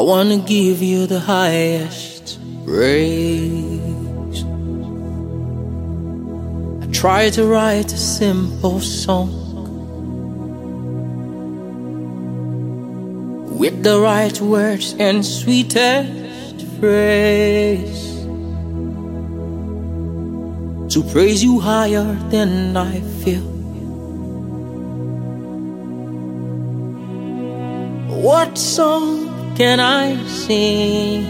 wanna give you the highest praise. I try to write a simple song with the right words and sweetest phrase to praise you higher than I feel. What song can I sing?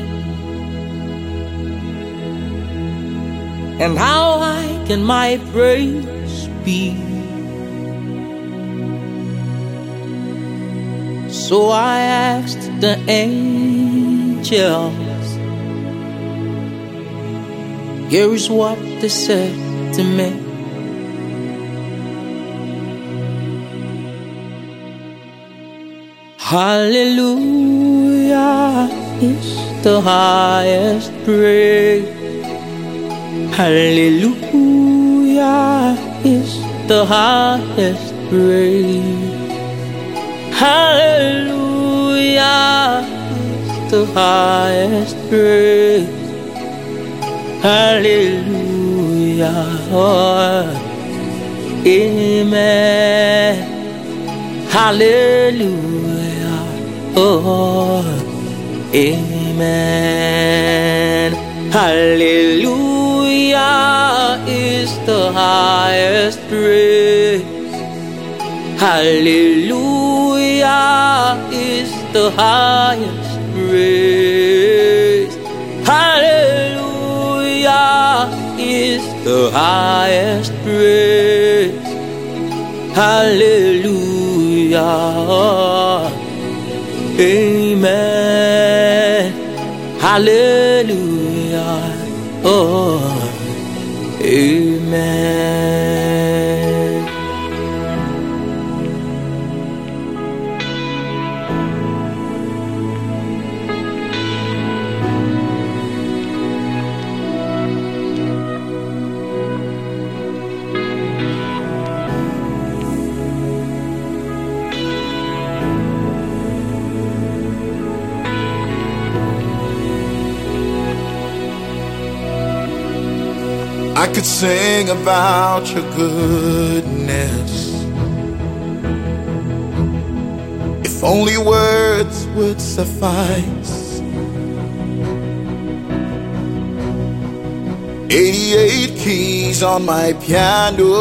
And how high can my praise be? So I asked the angels. Here is what they said to me. Hallelujah is the highest praise. Hallelujah is the highest praise. Hallelujah is the highest praise. Hallelujah, oh, amen. Hallelujah, oh, amen. Hallelujah is the highest praise. Hallelujah is the highest praise. Hallelujah is the highest praise. Hallelujah, amen. Hallelujah, oh, amen. I could sing about your goodness if only words would suffice. 88 keys on my piano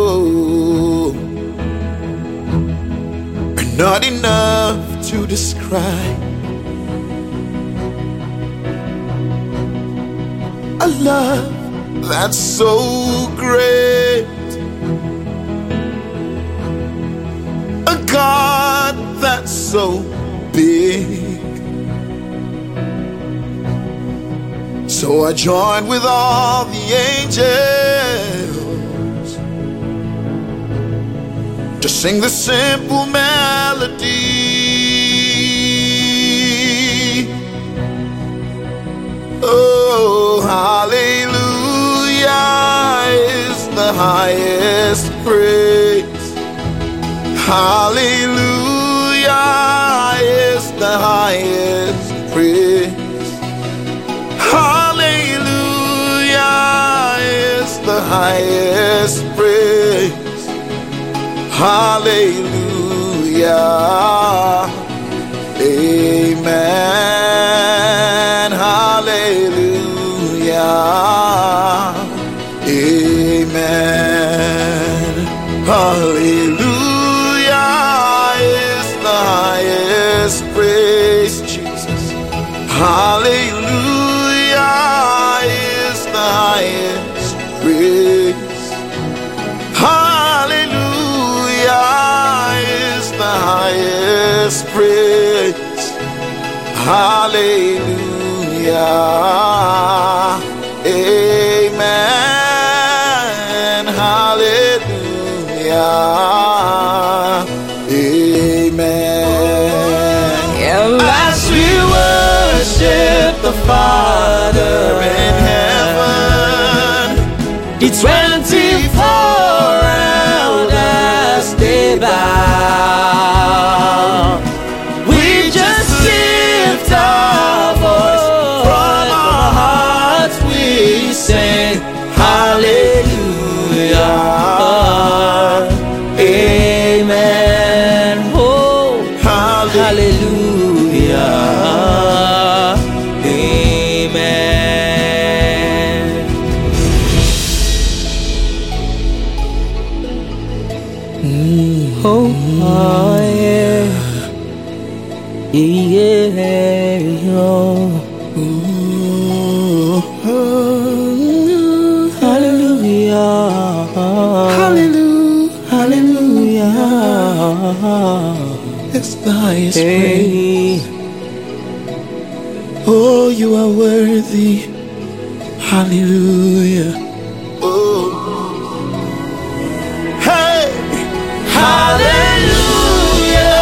are not enough to describe a love that's so great, a God that's so big. So I joined with all the angels to sing the simple melody. Oh, hallelujah is the highest praise. Hallelujah is the highest praise. Hallelujah is the highest praise. Hallelujah, amen. Hallelujah, amen. Hallelujah is the highest praise, Jesus. Hallelujah is the highest praise. Hallelujah is the highest praise. Hallelujah, amen. Hallelujah, amen. And as we worship the Father in heaven, the 24 elders they bow. We just lift our yeah. Yeah, oh. Ooh, Hallelujah. hallelujah, Hallelujah. it's the highest praise. Hey. Oh, you are worthy. Hallelujah. Oh. Hey, hallelujah.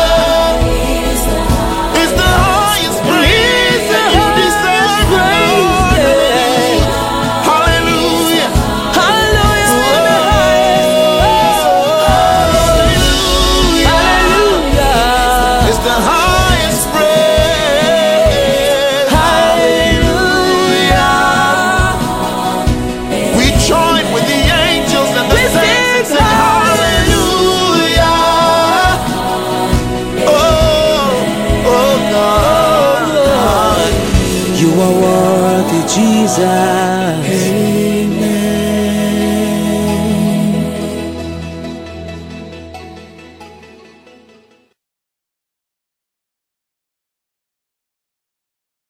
It's the highest praise that you deserve. Hallelujah. Hallelujah. It's the highest praise. Hallelujah. We join with the angels and the saints and sing hallelujah. Oh God. You are worthy, Jesus.